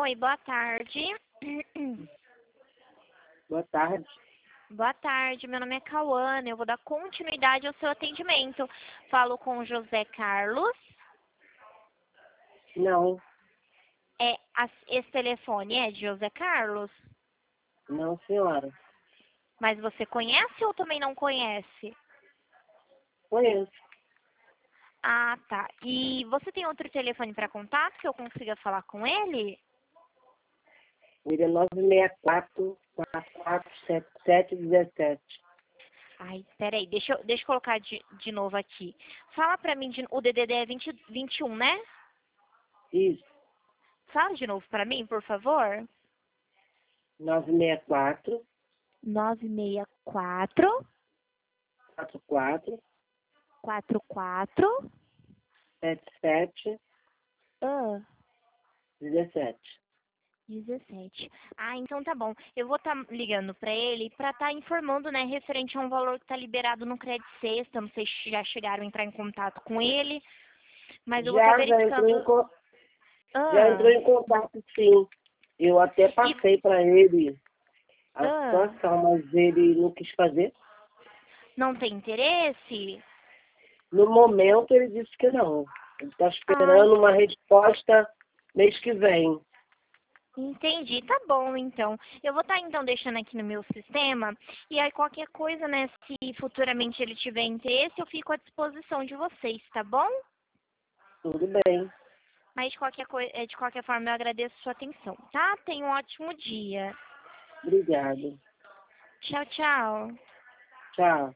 Oi, boa tarde. Boa tarde. Boa tarde, meu nome é Cauana, eu vou dar continuidade ao seu atendimento. Falo com o José Carlos. Não, Esse telefone é de José Carlos? não, senhora. Mas você conhece ou também não conhece? Conheço. Ah, tá. E você tem outro telefone para contato que eu consiga falar com ele? Ele é 964-447717. Ai, peraí, deixa eu colocar de novo aqui. Fala pra mim, o DDD é 21, né? Isso. Fala de novo pra mim, por favor. 964 964 44 44 77 ah, 17. 17. Ah, então tá bom. Eu vou estar ligando pra ele pra estar informando, né, referente a um valor que tá liberado no Credit Sexta. Não sei se já chegaram a entrar em contato com ele, mas eu vou estar Já entrou verificando. já entrou Ah, em contato, sim. Eu até e, passei para ele a ah, situação, mas ele não quis fazer. não tem interesse? No momento, ele disse que não. Ele está Ai, esperando uma resposta mês que vem. entendi, tá bom então. Eu vou estar então deixando aqui no meu sistema e aí qualquer coisa, né, se futuramente ele tiver interesse, eu fico à disposição de vocês, tá bom? Tudo bem. Mas de qualquer forma eu agradeço a sua atenção, tá? Tenha um ótimo dia. Obrigado. Tchau, tchau. Tchau.